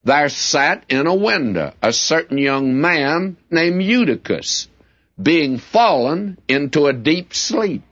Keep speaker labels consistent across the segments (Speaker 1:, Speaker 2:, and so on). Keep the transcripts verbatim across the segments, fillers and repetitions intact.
Speaker 1: there sat in a window a certain young man named Eutychus, being fallen into a deep sleep.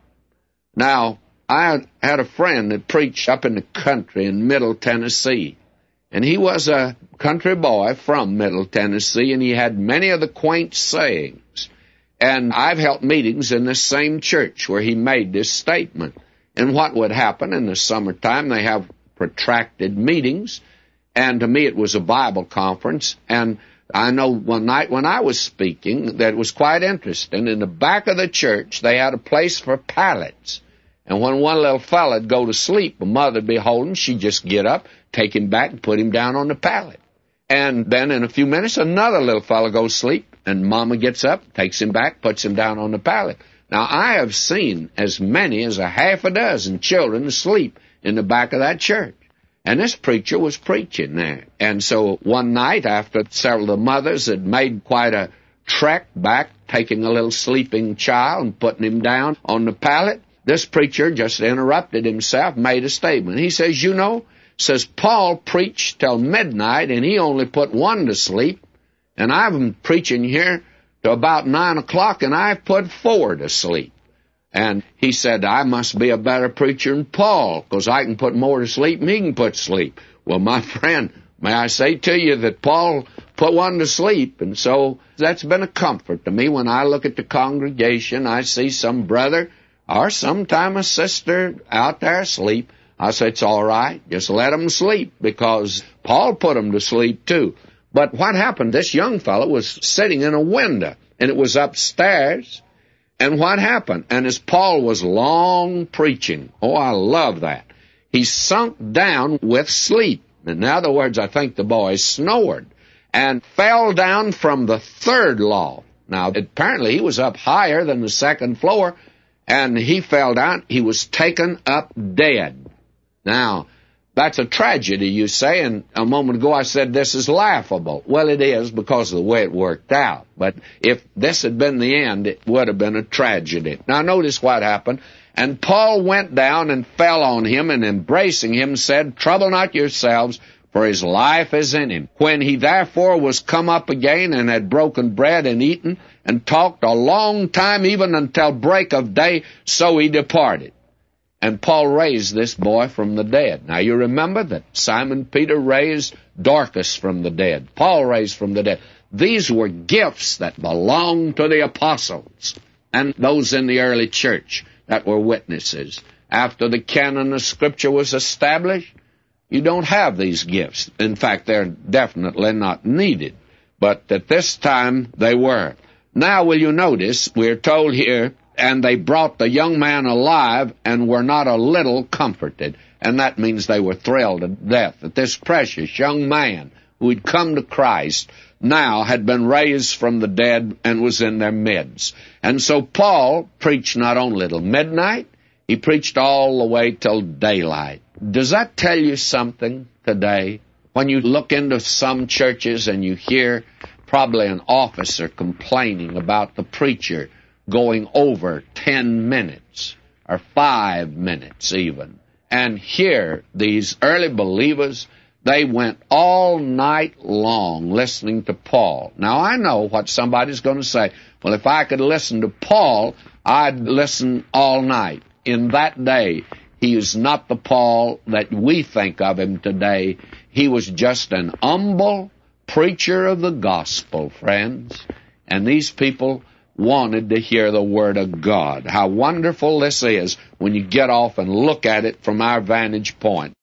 Speaker 1: Now, I had a friend that preached up in the country in Middle Tennessee, and he was a country boy from Middle Tennessee, and he had many of the quaint sayings. And I've held meetings in this same church where he made this statement. And what would happen in the summertime, they have protracted meetings, and to me it was a Bible conference, and I know one night when I was speaking that was quite interesting. In the back of the church, they had a place for pallets. And when one little fella'd go to sleep, a mother'd be holding, she'd just get up, take him back, and put him down on the pallet. And then in a few minutes, another little fella goes to sleep, and mama gets up, takes him back, puts him down on the pallet. Now, I have seen as many as a half a dozen children asleep in the back of that church. And this preacher was preaching there. And so one night, after several of the mothers had made quite a trek back, taking a little sleeping child and putting him down on the pallet, this preacher just interrupted himself, made a statement. He says, you know, says Paul preached till midnight, and he only put one to sleep. And I've been preaching here to about nine o'clock, and I've put four to sleep. And he said, I must be a better preacher than Paul, because I can put more to sleep than he can put to sleep. Well, my friend, may I say to you that Paul put one to sleep, and so that's been a comfort to me. When I look at the congregation, I see some brother or sometime a sister out there asleep. I say, it's all right, just let them sleep, because Paul put them to sleep too. But what happened, this young fellow was sitting in a window, and it was upstairs. And what happened? And as Paul was long preaching, oh, I love that, he sunk down with sleep. In other words, I think the boy snored and fell down from the third loft. Now, apparently he was up higher than the second floor, and he fell down. He was taken up dead. Now, that's a tragedy, you say, and a moment ago I said this is laughable. Well, it is because of the way it worked out. But if this had been the end, it would have been a tragedy. Now, notice what happened. And Paul went down and fell on him, and embracing him said, trouble not yourselves, for his life is in him. When he therefore was come up again and had broken bread and eaten and talked a long time, even until break of day, so he departed. And Paul raised this boy from the dead. Now, you remember that Simon Peter raised Dorcas from the dead. Paul raised from the dead. These were gifts that belonged to the apostles and those in the early church that were witnesses. After the canon of Scripture was established, you don't have these gifts. In fact, they're definitely not needed. But at this time, they were. Now, will you notice, we're told here, and they brought the young man alive and were not a little comforted. And that means they were thrilled to death that this precious young man who had come to Christ now had been raised from the dead and was in their midst. And so Paul preached not only till midnight, he preached all the way till daylight. Does that tell you something today? When you look into some churches and you hear probably an officer complaining about the preacher going over ten minutes, or five minutes even. And here, these early believers, they went all night long listening to Paul. Now, I know what somebody's going to say. Well, if I could listen to Paul, I'd listen all night. In that day, he is not the Paul that we think of him today. He was just an humble preacher of the gospel, friends. And these people wanted to hear the Word of God. How wonderful this is when you get off and look at it from our vantage point.